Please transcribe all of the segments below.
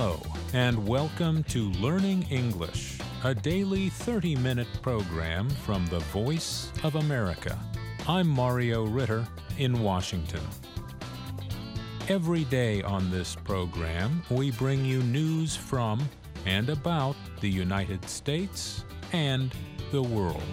Hello, and welcome to Learning English, a daily 30-minute program from the Voice of America. I'm Mario Ritter in Washington. Every day on this program, we bring you news from and about the United States and the world.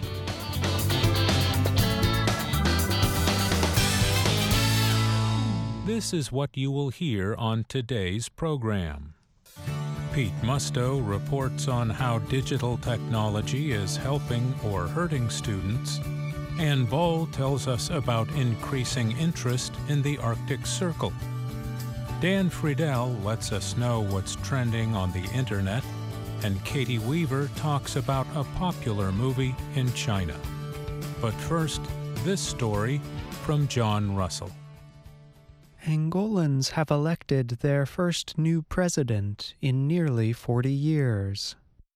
This is what you will hear on today's program. Pete Musto reports on how digital technology is helping or hurting students, and Ball tells us about increasing interest in the Arctic Circle. Dan Friedel lets us know what's trending on the internet, and Katie Weaver talks about a popular movie in China. But first, this story from John Russell. Angolans have elected their first new president in nearly 40 years.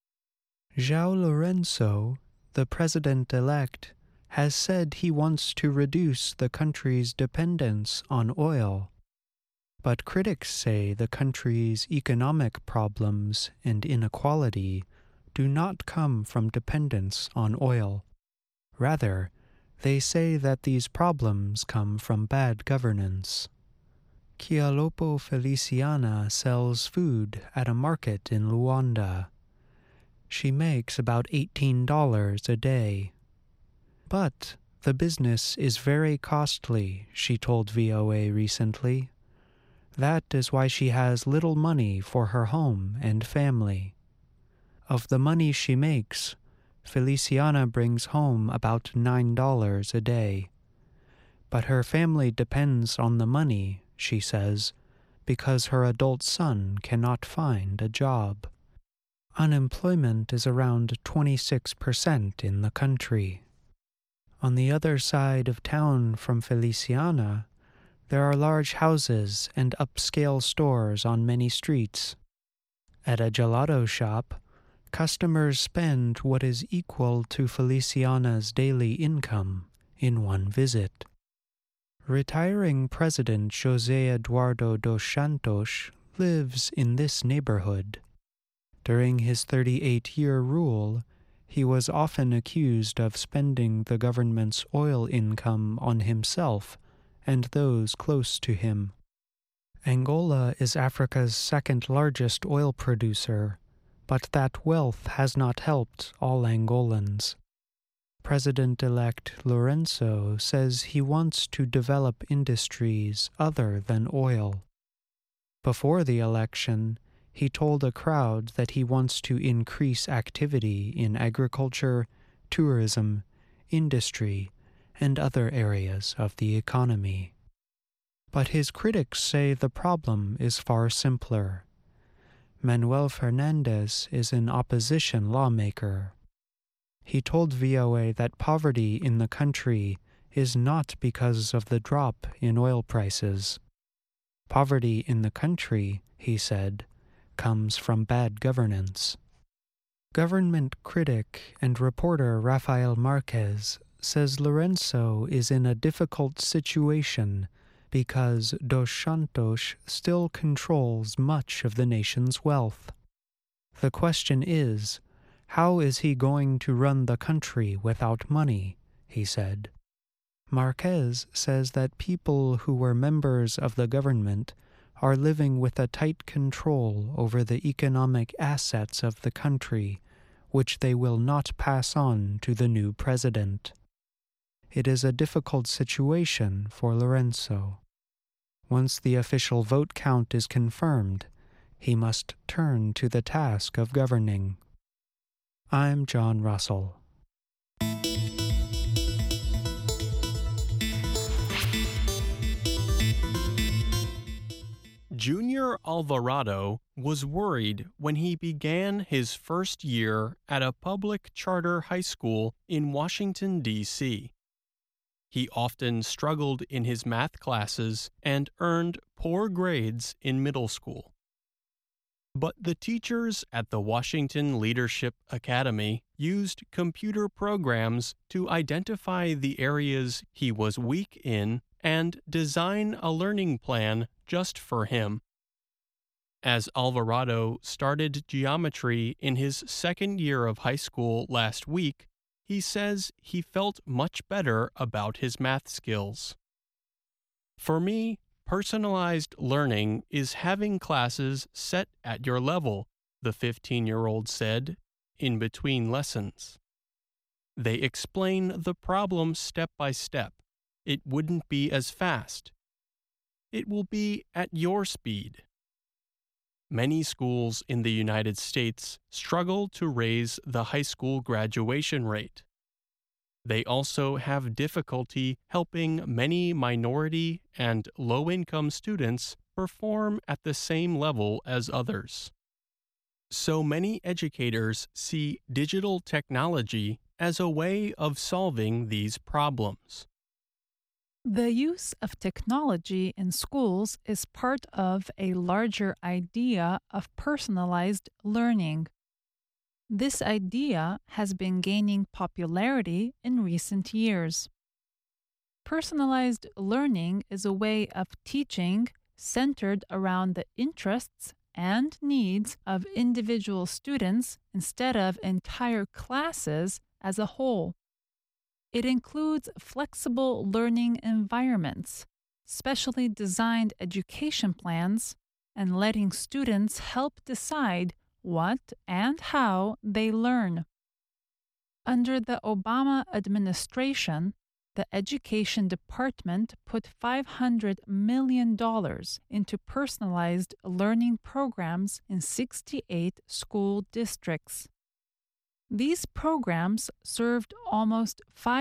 João Lourenço, the president-elect, has said he wants to reduce the country's dependence on oil. But critics say the country's economic problems and inequality do not come from dependence on oil. Rather, they say that these problems come from bad governance. Kialopo Feliciana sells food at a market in Luanda. She makes about $18 a day. But the business is very costly, she told VOA recently. That is why she has little money for her home and family. Of the money she makes, Feliciana brings home about $9 a day. But her family depends on the money, she says, because her adult son cannot find a job. Unemployment is around 26% in the country. On the other side of town from Feliciana, there are large houses and upscale stores on many streets. At a gelato shop, customers spend what is equal to Feliciana's daily income in one visit. Retiring President José Eduardo dos Santos lives in this neighborhood. During his 38-year rule, he was often accused of spending the government's oil income on himself and those close to him. Angola is Africa's second-largest oil producer, but that wealth has not helped all Angolans. President-elect Lourenço says he wants to develop industries other than oil. Before the election, he told a crowd that he wants to increase activity in agriculture, tourism, industry, and other areas of the economy. But his critics say the problem is far simpler. Manuel Fernandes is an opposition lawmaker. He told VOA that poverty in the country is not because of the drop in oil prices. Poverty in the country, he said, comes from bad governance. Government critic and reporter Rafael Marquez says Lourenço is in a difficult situation because Dos Santos still controls much of the nation's wealth. The question is, how is he going to run the country without money, he said. Marquez says that people who were members of the government are living with a tight control over the economic assets of the country, which they will not pass on to the new president. It is a difficult situation for Lourenço. Once the official vote count is confirmed, he must turn to the task of governing. I'm John Russell. Junior Alvarado was worried when he began his first year at a public charter high school in Washington, D.C. He often struggled in his math classes and earned poor grades in middle school. But the teachers at the Washington Leadership Academy used computer programs to identify the areas he was weak in and design a learning plan just for him. As Alvarado started geometry in his second year of high school last week, he says he felt much better about his math skills. For me, personalized learning is having classes set at your level, the 15-year-old said, in between lessons. They explain the problem step by step. It wouldn't be as fast. It will be at your speed. Many schools in the United States struggle to raise the high school graduation rate. They also have difficulty helping many minority and low-income students perform at the same level as others. So many educators see digital technology as a way of solving these problems. The use of technology in schools is part of a larger idea of personalized learning. This idea has been gaining popularity in recent years. Personalized learning is a way of teaching centered around the interests and needs of individual students instead of entire classes as a whole. It includes flexible learning environments, specially designed education plans, and letting students help decide what and how they learn. Under the Obama administration, the Education Department put $500 million into personalized learning programs in 68 school districts. These programs served almost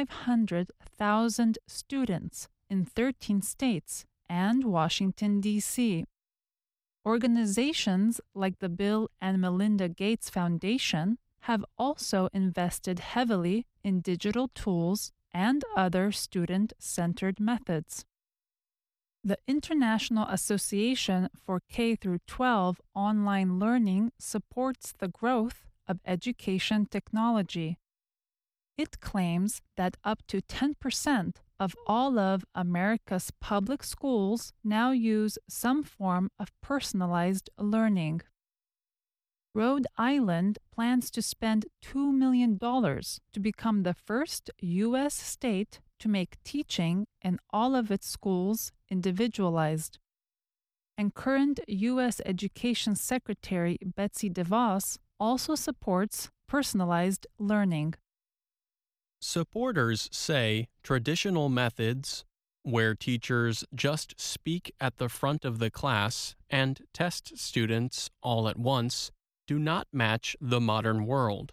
500,000 students in 13 states and Washington, D.C. Organizations like the Bill and Melinda Gates Foundation have also invested heavily in digital tools and other student-centered methods. The International Association for K-12 Online Learning supports the growth of education technology. It claims that up to 10% of all of America's public schools now use some form of personalized learning. Rhode Island plans to spend $2 million to become the first U.S. state to make teaching in all of its schools individualized. And current U.S. Education Secretary Betsy DeVos also supports personalized learning. Supporters say traditional methods, where teachers just speak at the front of the class and test students all at once, do not match the modern world.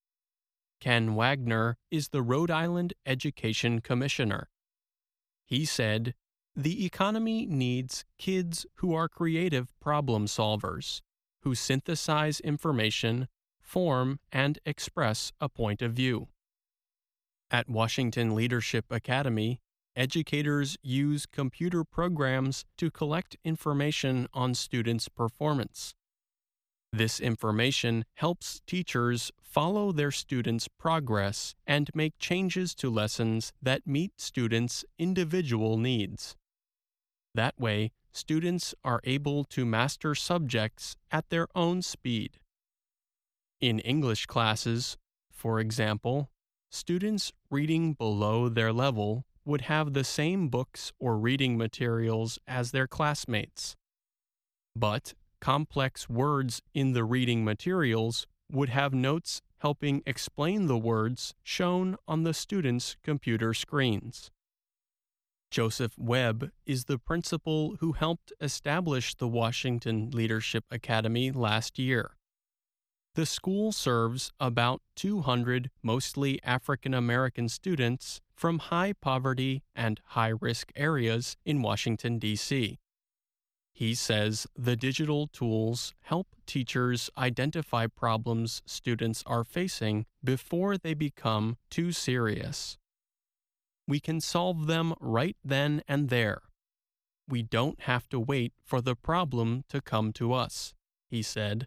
Ken Wagner is the Rhode Island Education Commissioner. He said, "The economy needs kids who are creative problem solvers, who synthesize information, form, and express a point of view." At Washington Leadership Academy, educators use computer programs to collect information on students' performance. This information helps teachers follow their students' progress and make changes to lessons that meet students' individual needs. That way, students are able to master subjects at their own speed. In English classes, for example, students reading below their level would have the same books or reading materials as their classmates. But complex words in the reading materials would have notes helping explain the words shown on the students' computer screens. Joseph Webb is the principal who helped establish the Washington Leadership Academy last year. The school serves about 200 mostly African American students from high poverty and high risk areas in Washington, D.C. He says the digital tools help teachers identify problems students are facing before they become too serious. We can solve them right then and there. We don't have to wait for the problem to come to us, he said.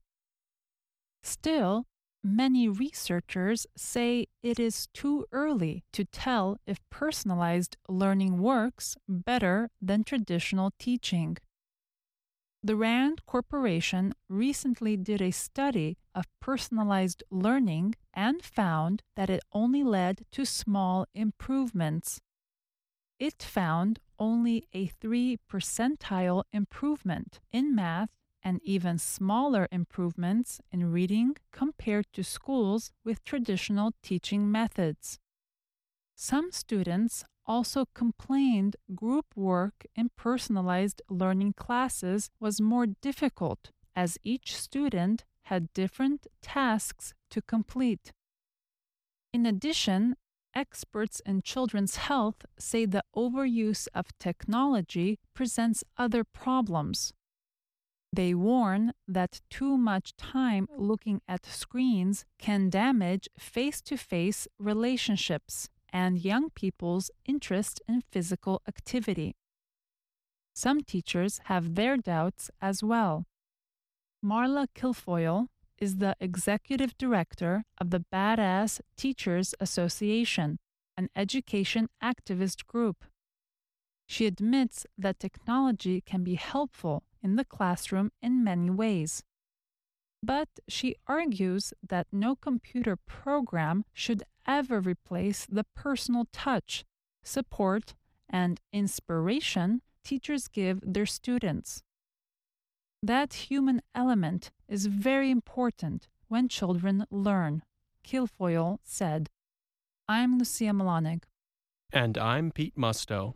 Still, many researchers say it is too early to tell if personalized learning works better than traditional teaching. The RAND Corporation recently did a study of personalized learning and found that it only led to small improvements. It found only a 3 percentile improvement in math and even smaller improvements in reading compared to schools with traditional teaching methods. Some students also complained group work in personalized learning classes was more difficult as each student had different tasks to complete. In addition, experts in children's health say the overuse of technology presents other problems. They warn that too much time looking at screens can damage face-to-face relationships and young people's interest in physical activity. Some teachers have their doubts as well. Marla Kilfoyle is the executive director of the Badass Teachers Association, an education activist group. She admits that technology can be helpful in the classroom in many ways. But she argues that no computer program should ever replace the personal touch, support, and inspiration teachers give their students. That human element is very important when children learn, Kilfoyle said. I'm Lucia Melanig. And I'm Pete Musto.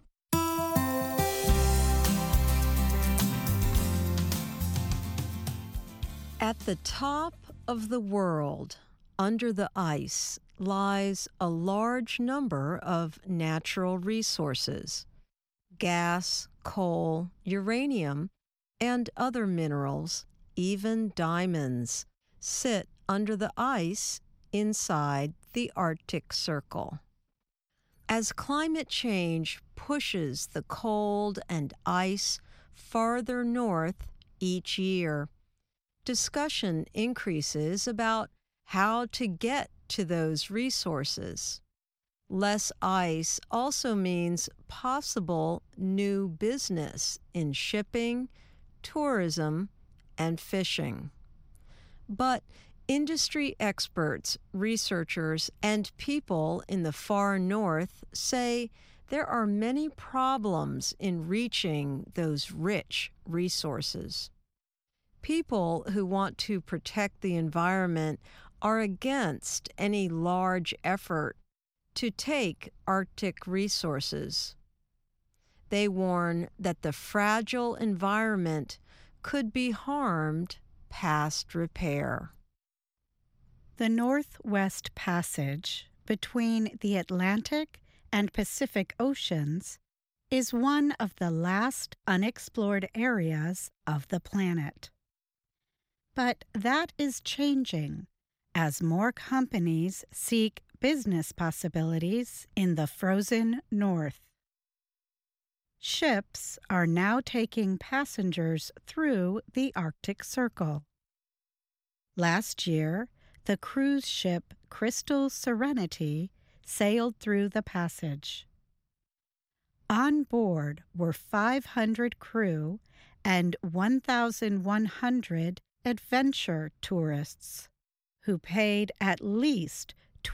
At the top of the world, under the ice, lies a large number of natural resources. Gas, coal, uranium, and other minerals, even diamonds, sit under the ice inside the Arctic Circle. As climate change pushes the cold and ice farther north each year, discussion increases about how to get to those resources. Less ice also means possible new business in shipping, tourism, and fishing. But industry experts, researchers, and people in the far north say there are many problems in reaching those rich resources. People who want to protect the environment are against any large effort to take Arctic resources. They warn that the fragile environment could be harmed past repair. The Northwest Passage between the Atlantic and Pacific Oceans is one of the last unexplored areas of the planet. But that is changing as more companies seek business possibilities in the frozen north. Ships are now taking passengers through the Arctic Circle. Last year, the cruise ship Crystal Serenity sailed through the passage. On board were 500 crew and 1,100 adventure tourists who paid at least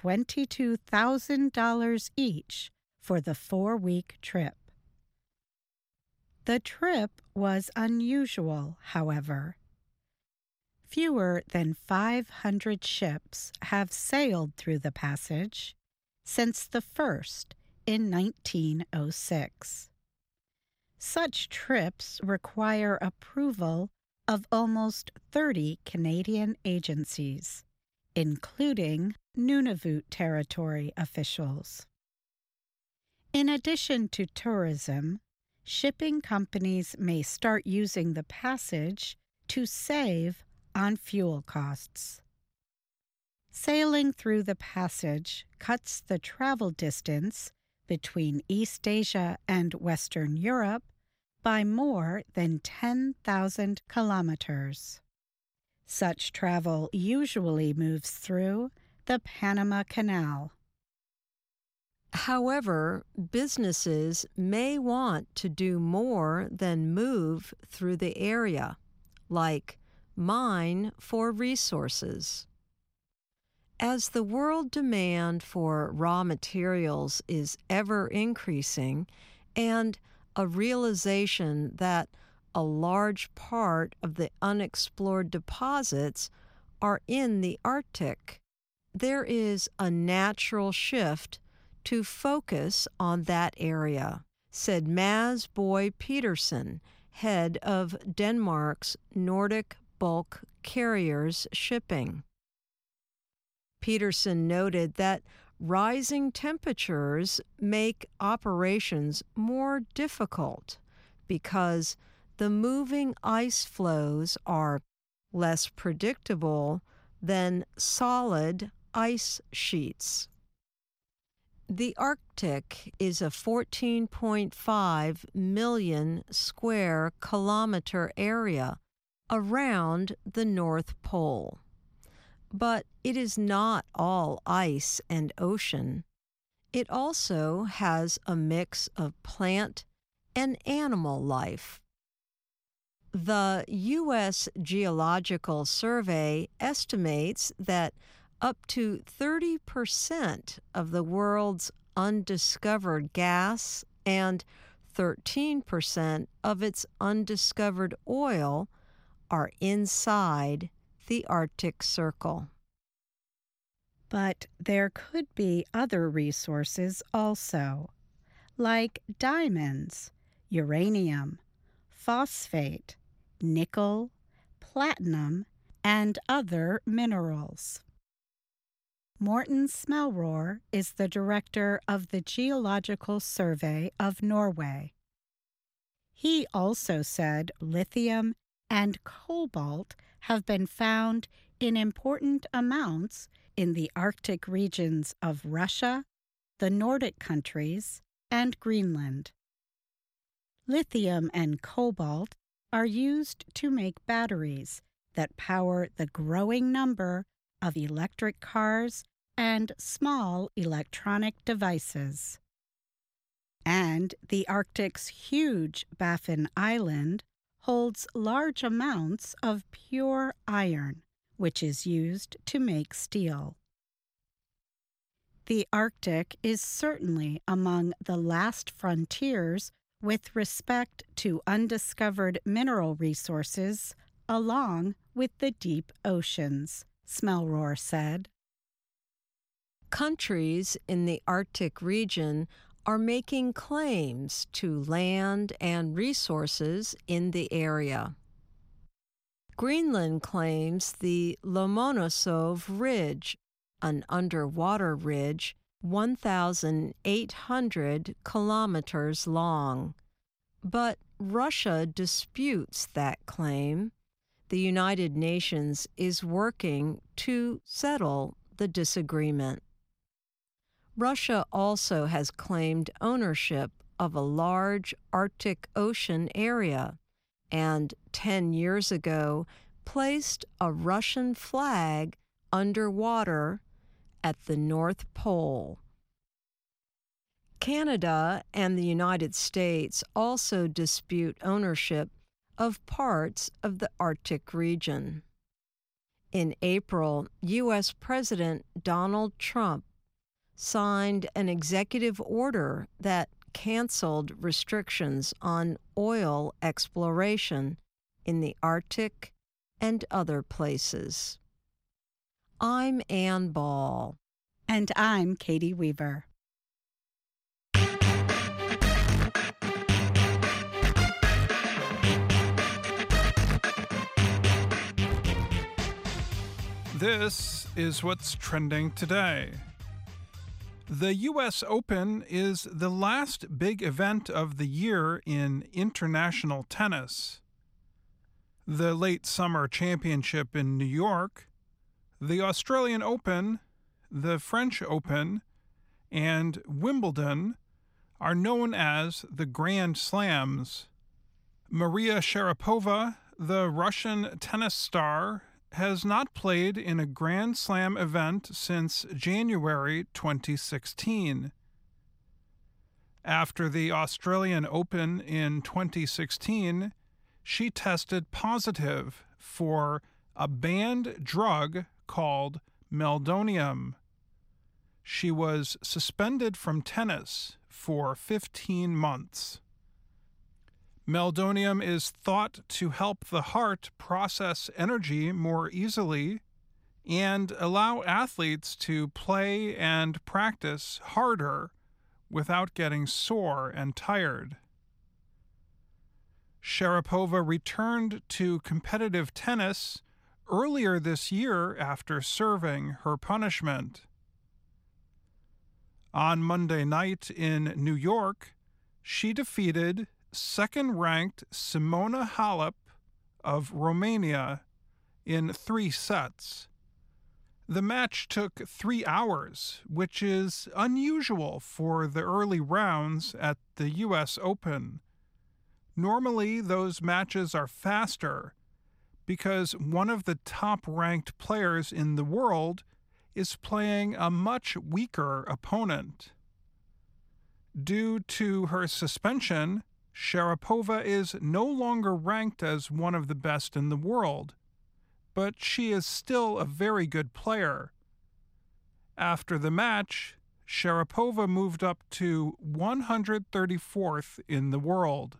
$22,000 each for the 4-week trip. The trip was unusual, however. Fewer than 500 ships have sailed through the passage since the first in 1906. Such trips require approval of almost 30 Canadian agencies, including Nunavut Territory officials. In addition to tourism, shipping companies may start using the passage to save on fuel costs. Sailing through the passage cuts the travel distance between East Asia and Western Europe by more than 10,000 kilometers. Such travel usually moves through the Panama Canal. However, businesses may want to do more than move through the area. like mine for resources. As the world demand for raw materials is ever increasing, and a realization that a large part of the unexplored deposits are in the Arctic, there is a natural shift to focus on that area, said Mads Boye Petersen, head of Denmark's Nordic Bulk Carriers Shipping. Petersen noted that rising temperatures make operations more difficult because the moving ice flows are less predictable than solid ice sheets. The Arctic is a 14.5 million square kilometer area around the North Pole. But it is not all ice and ocean. It also has a mix of plant and animal life. The U.S. Geological Survey estimates that up to 30% of the world's undiscovered gas and 13% of its undiscovered oil are inside the Arctic Circle. But there could be other resources also, like diamonds, uranium, phosphate, nickel, platinum, and other minerals. Morten Smelrohr is the director of the Geological Survey of Norway. He also said lithium and cobalt have been found in important amounts in the Arctic regions of Russia, the Nordic countries, and Greenland. Lithium and cobalt are used to make batteries that power the growing number of electric cars and small electronic devices. And the Arctic's huge Baffin Island holds large amounts of pure iron, which is used to make steel. The Arctic is certainly among the last frontiers with respect to undiscovered mineral resources, along with the deep oceans, Smelrohr said. Countries in the Arctic region are making claims to land and resources in the area. Greenland claims the Lomonosov Ridge, an underwater ridge 1,800 kilometers long. But Russia disputes that claim. The United Nations is working to settle the disagreement. Russia also has claimed ownership of a large Arctic Ocean area and 10 years ago placed a Russian flag underwater at the North Pole. Canada and the United States also dispute ownership of parts of the Arctic region. In April, U.S. President Donald Trump signed an executive order that canceled restrictions on oil exploration in the Arctic and other places. I'm Ann Ball. And I'm Katie Weaver. This is what's trending today. The U.S. Open is the last big event of the year in international tennis. The late summer championship in New York, the Australian Open, the French Open, and Wimbledon are known as the Grand Slams. Maria Sharapova, the Russian tennis star, has not played in a Grand Slam event since January 2016. After the Australian Open in 2016, she tested positive for a banned drug called meldonium. She was suspended from tennis for 15 months. Meldonium is thought to help the heart process energy more easily and allow athletes to play and practice harder without getting sore and tired. Sharapova returned to competitive tennis earlier this year after serving her punishment. On Monday night in New York, she defeated second-ranked Simona Halep of Romania in 3 sets. The match took 3 hours, which is unusual for the early rounds at the U.S. Open. Normally, those matches are faster because one of the top-ranked players in the world is playing a much weaker opponent. Due to her suspension, Sharapova is no longer ranked as one of the best in the world, but she is still a very good player. After the match, Sharapova moved up to 134th in the world.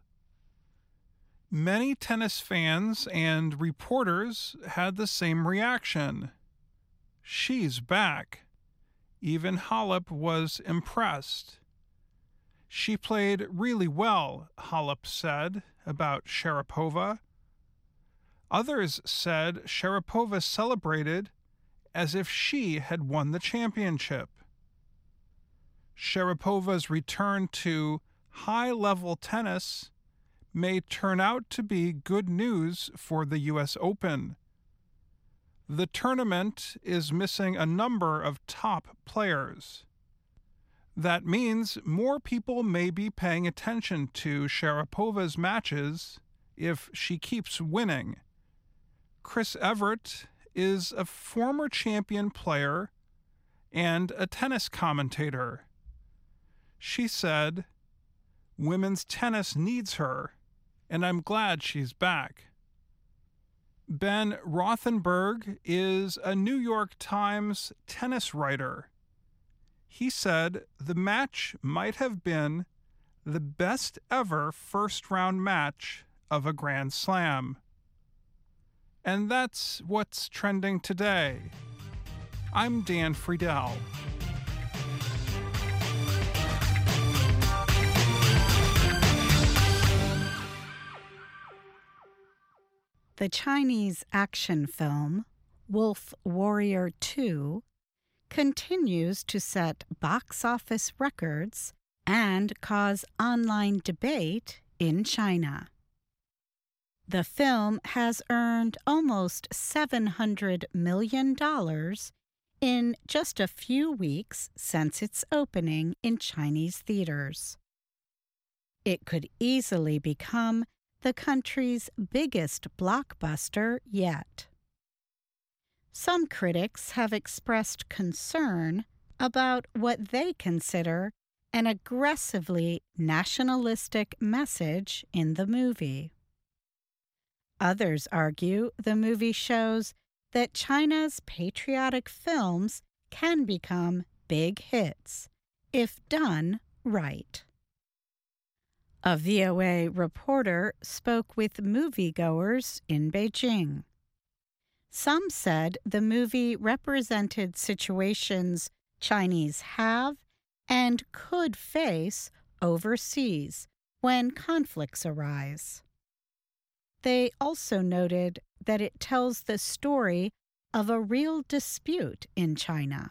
Many tennis fans and reporters had the same reaction. She's back. Even Halep was impressed. She played really well, Halep said about Sharapova. Others said Sharapova celebrated as if she had won the championship. Sharapova's return to high-level tennis may turn out to be good news for the U.S. Open. The tournament is missing a number of top players. That means more people may be paying attention to Sharapova's matches if she keeps winning. Chris Evert is a former champion player and a tennis commentator. She said, "Women's tennis needs her, and I'm glad she's back." Ben Rothenberg is a New York Times tennis writer. He said the match might have been the best ever first-round match of a Grand Slam. And that's what's trending today. I'm Dan Friedel. The Chinese action film, Wolf Warrior 2, continues to set box office records and cause online debate in China. The film has earned almost $700 million in just a few weeks since its opening in Chinese theaters. It could easily become the country's biggest blockbuster yet. Some critics have expressed concern about what they consider an aggressively nationalistic message in the movie. Others argue the movie shows that China's patriotic films can become big hits if done right. A VOA reporter spoke with moviegoers in Beijing. Some said the movie represented situations Chinese have and could face overseas when conflicts arise. They also noted that it tells the story of a real dispute in China.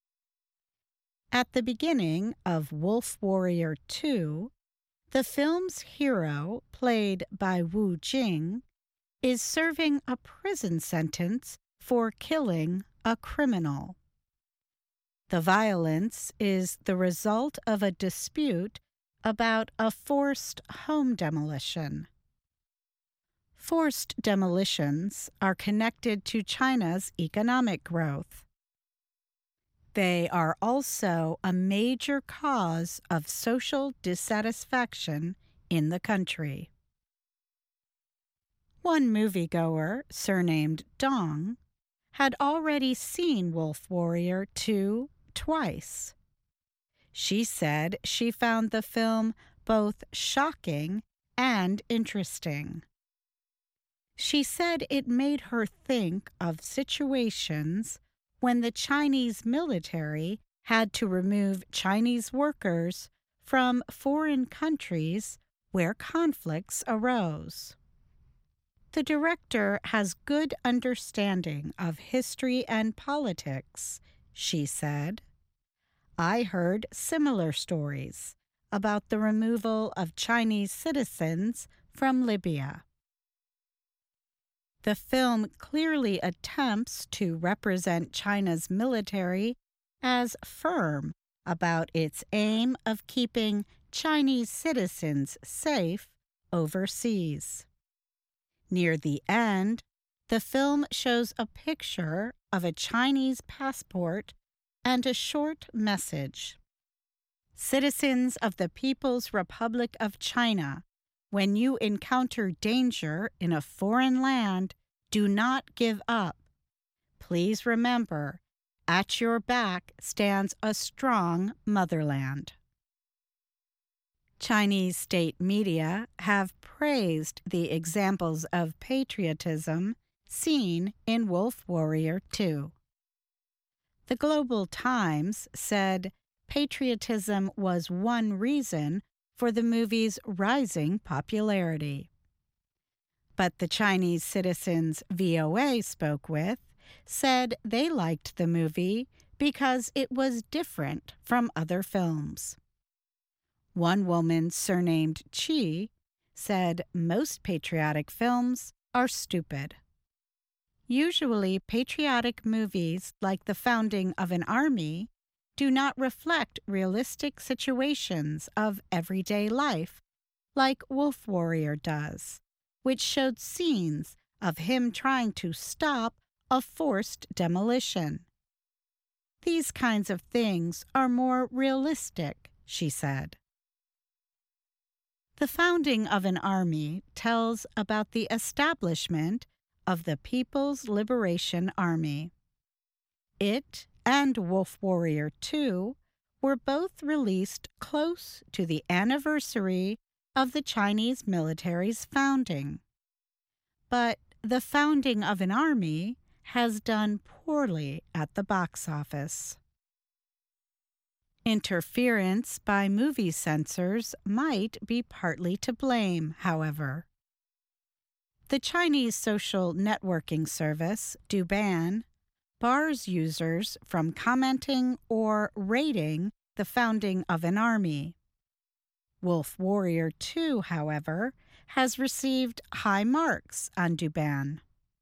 At the beginning of Wolf Warrior 2, the film's hero, played by Wu Jing, is serving a prison sentence for killing a criminal. The violence is the result of a dispute about a forced home demolition. Forced demolitions are connected to China's economic growth. They are also a major cause of social dissatisfaction in the country. One moviegoer, surnamed Dong, had already seen Wolf Warrior 2 twice. She said she found the film both shocking and interesting. She said it made her think of situations when the Chinese military had to remove Chinese workers from foreign countries where conflicts arose. The director has good understanding of history and politics, she said. I heard similar stories about the removal of Chinese citizens from Libya. The film clearly attempts to represent China's military as firm about its aim of keeping Chinese citizens safe overseas. Near the end, the film shows a picture of a Chinese passport and a short message. Citizens of the People's Republic of China, when you encounter danger in a foreign land, do not give up. Please remember, at your back stands a strong motherland. Chinese state media have praised the examples of patriotism seen in Wolf Warrior 2. The Global Times said patriotism was one reason for the movie's rising popularity. But the Chinese citizens VOA spoke with said they liked the movie because it was different from other films. One woman, surnamed Chi, said most patriotic films are stupid. Usually, patriotic movies like the founding of an army do not reflect realistic situations of everyday life, like Wolf Warrior does, which showed scenes of him trying to stop a forced demolition. These kinds of things are more realistic, she said. The founding of an army tells about the establishment of the People's Liberation Army. It and Wolf Warrior 2 were both released close to the anniversary of the Chinese military's founding. But the founding of an army has done poorly at the box office. Interference by movie censors might be partly to blame, however. The Chinese social networking service, Douban, bars users from commenting or rating the founding of an army. Wolf Warrior 2, however, has received high marks on Douban.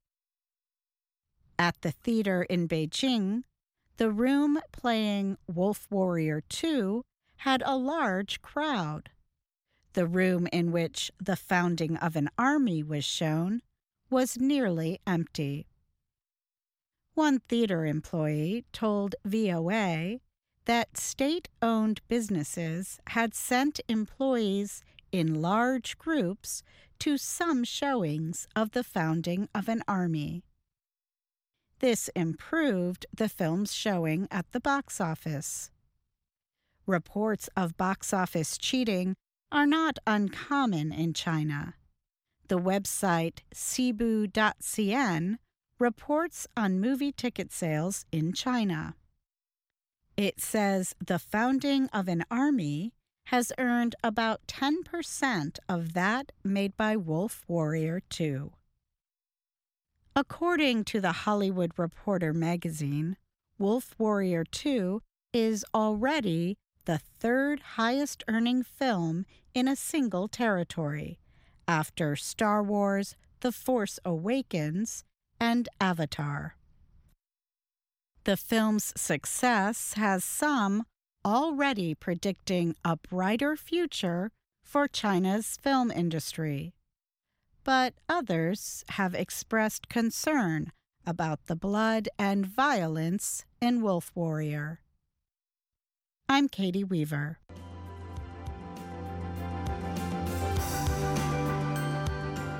At the theater in Beijing, the room playing Wolf Warrior 2 had a large crowd. The room in which the founding of an army was shown was nearly empty. One theater employee told VOA that state-owned businesses had sent employees in large groups to some showings of the founding of an army. This improved the film's showing at the box office. Reports of box office cheating are not uncommon in China. The website Sibu.cn reports on movie ticket sales in China. It says the founding of an army has earned about 10% of that made by Wolf Warrior 2. According to the Hollywood Reporter magazine, Wolf Warrior 2 is already the third highest-earning film in a single territory, after Star Wars, The Force Awakens, and Avatar. The film's success has some already predicting a brighter future for China's film industry, but others have expressed concern about the blood and violence in Wolf Warrior. I'm Katie Weaver.